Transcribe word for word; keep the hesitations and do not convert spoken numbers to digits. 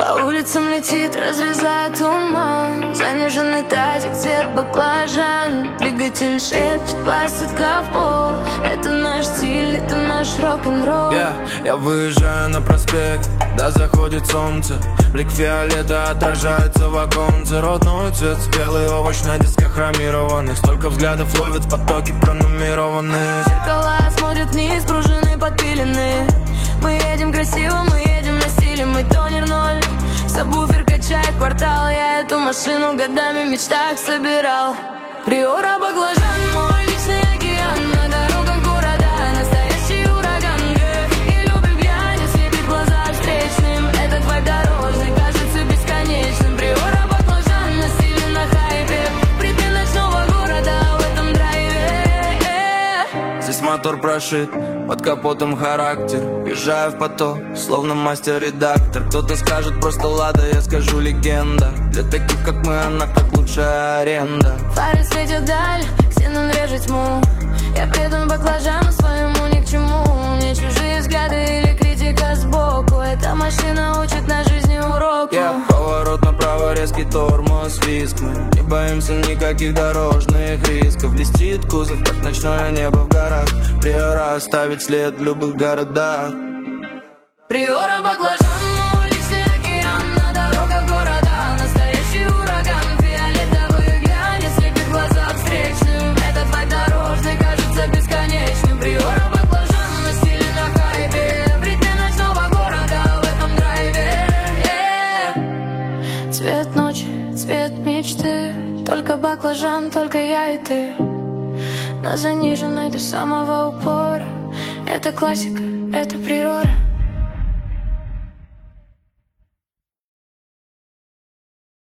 По улицам летит, разрезая туман. Заниженный тазик, цвет баклажан. Двигатель шепчет, посадка в пол. Это наш стиль, это наш рок-н-ролл. yeah, Я выезжаю на проспект, да заходит солнце. Блик фиолета отражается в оконце. Родной цвет, спелый овощ на дисках хромированных. Столько взглядов ловят потоки пронумерованные. Зеркала смотрят вниз, пружины подпилены. Мы едем красиво, мы едем на стиле. Мы тонер ноль, сабвуфер качает квартал. Я эту машину годами в мечтах собирал. Приора, баклажан, мой личный океан. На дорогах города настоящий ураган. И любим пьяни, слепит глаза встречным. Этот вайб дорожный кажется бесконечным. Приора, баклажан, на стиле, на хайпе. Припев ночного города в этом драйве. Здесь мотор прошит, под капотом характер. Въезжаю в поток, словно мастер-редактор. Кто-то скажет просто лада, я скажу легенда. Для таких как мы она как лучшая аренда. Фары светят даль, ксенон режет тьму. Я предан баклажану своему ни к чему. Мне чужие взгляды или критика сбоку. Эта машина учит на жизни уроку. yeah, Поворот направо, резкий тормоз, виск. Мы не боимся никаких дорожных рисков. Блестит кузов, как ночное небо в горах. Приора оставит след в любых городах. Приора, баклажан, мой личный океан. На дорогах города настоящий ураган. Фиолетовые глянец слепит глаза встречным. Этот вайб дорожный кажется бесконечным. Приора, баклажан, на стиле, на хайпе. В ритме ночного города в этом драйве. yeah. Цвет ночи, цвет мечты. Только баклажан, только я и ты. На заниженной до самого упора. Это классика, это природа.